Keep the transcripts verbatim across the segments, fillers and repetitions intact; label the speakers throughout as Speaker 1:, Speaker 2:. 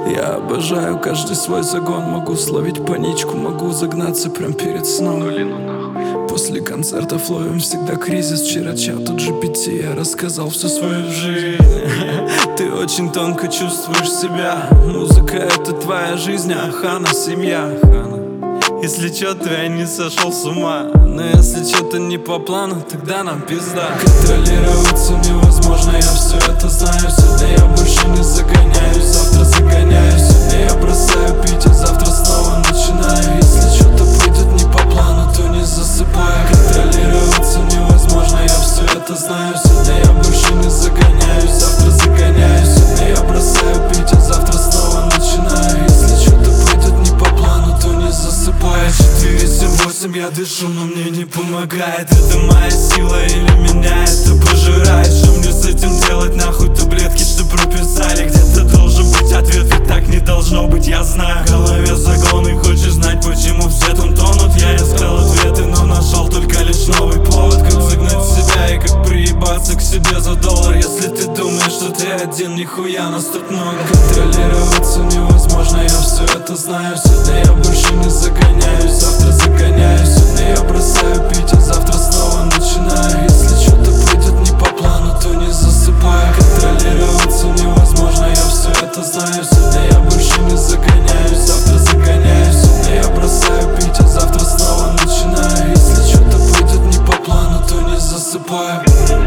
Speaker 1: Я обожаю каждый свой загон. Могу словить паничку, могу загнаться прям перед сном. После концертов ловим всегда кризис. Вчера чат от джи пи ти, я рассказал всю свою жизнь. Ты очень тонко чувствуешь себя. Музыка — это твоя жизнь, а Хана — семья. Если чё-то я не сошел с ума, но если что-то не по плану, тогда нам пизда. Контролироваться невозможно, я все это знаю. Сегодня я больше не загоняюсь, завтра загоняюсь. Сегодня я бросаю пить, а завтра снова начинаю. Если что-то пойдет не по плану, то не засыпаю. Контролироваться невозможно, я все это знаю. Сегодня я больше не загоняюсь, завтра загоняюсь. Сегодня я бросаю пить, а завтра снова начинаю. Если что-то пойдет не по плану, то не засыпаю. Четыре семь восемь я дышу, но мне не помогает. Это моя сила или меня это пожирает? Что мне с этим делать, нахуй таблетки, что прописали? Где-то должен быть ответ, ведь так не должно быть, я знаю. В голове загон и хочешь знать, почему все там тонут. Я искал ответы, но нашел только лишь новый повод. Как загнать себя и как приебаться к себе за доллар. Если ты думаешь, что ты один, нихуя нас тут много. Контролироваться невозможно, я все это знаю. Сегодня я больше не загоняюсь, завтра загоняюсь. Сегодня я бросаю пить, а завтра снова начинаю. Если что-то пойдет не по плану, то не засыпаю. Контролироваться невозможно, я все это знаю. Сегодня я больше не загоняюсь, завтра загоняюсь. Сегодня я бросаю пить, а завтра снова начинаю. Если что-то пойдет не по плану, то не засыпаю.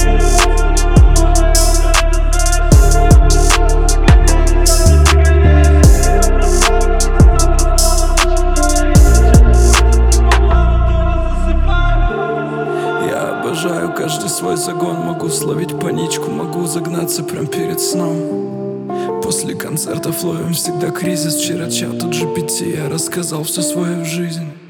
Speaker 1: Обожаю каждый свой загон. Могу словить паничку, могу загнаться прям перед сном. После концертов ловим всегда кризис. Вчера чат от джи пи ти, я рассказал всю свою жизнь.